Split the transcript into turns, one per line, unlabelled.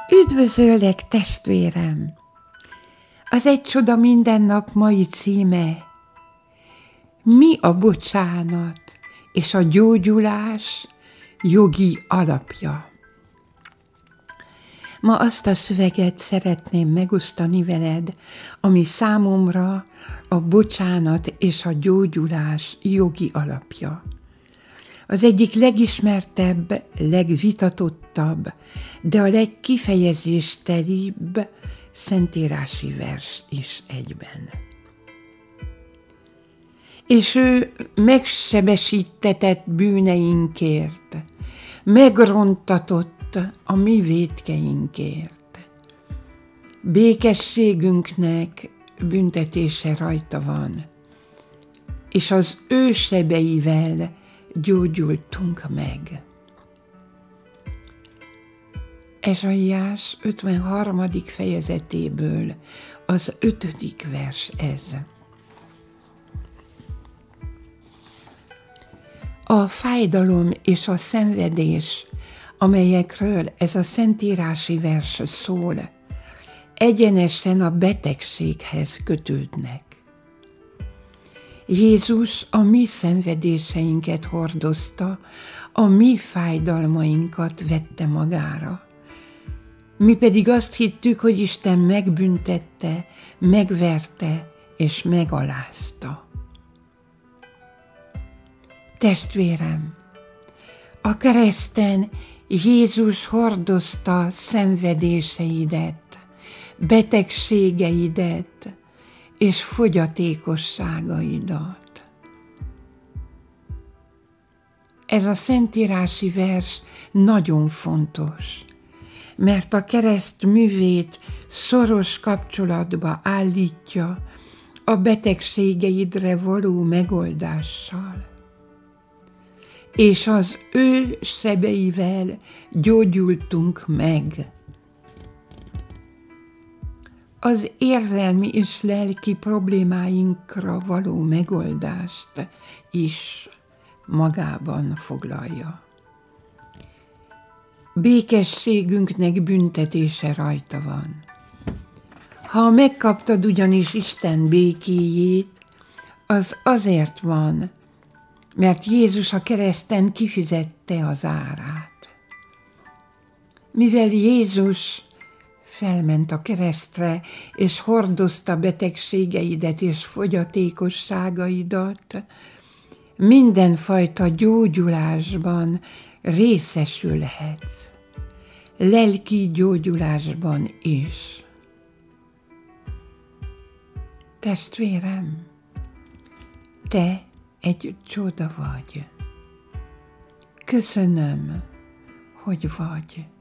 Üdvözöllek, testvérem! Az Egy csoda minden nap mai címe: mi a bocsánat és a gyógyulás jogi alapja? Ma azt a szöveget szeretném megosztani veled, ami számomra a bocsánat és a gyógyulás jogi alapja. Az egyik legismertebb, legvitatottabb, de a legkifejezéstelibb szentírási vers is egyben. És ő megsebesítetett bűneinkért, megrontatott a mi vétkeinkért. Békességünknek büntetése rajta van, és az ő sebeivel gyógyultunk meg. Ezsaiás 53. fejezetéből az 5. vers ez. A fájdalom és a szenvedés, amelyekről ez a szentírási vers szól, egyenesen a betegséghez kötődnek. Jézus a mi szenvedéseinket hordozta, a mi fájdalmainkat vette magára. Mi pedig azt hittük, hogy Isten megbüntette, megverte és megalázta. Testvérem, a kereszten Jézus hordozta szenvedéseidet, betegségeidet és fogyatékosságaidat. Ez a szentírási vers nagyon fontos, mert a kereszt művét szoros kapcsolatba állítja a betegségeidre való megoldással. És az ő sebeivel gyógyultunk meg. Az érzelmi és lelki problémáinkra való megoldást is magában foglalja. Békességünknek büntetése rajta van. Ha megkaptad ugyanis Isten békéjét, az azért van, mert Jézus a kereszten kifizette az árát. Mivel Jézus felment a keresztre, és hordozta betegségeidet és fogyatékosságaidat, mindenfajta gyógyulásban részesülhetsz, lelki gyógyulásban is. Testvérem, te egy csoda vagy. Köszönöm, hogy vagy.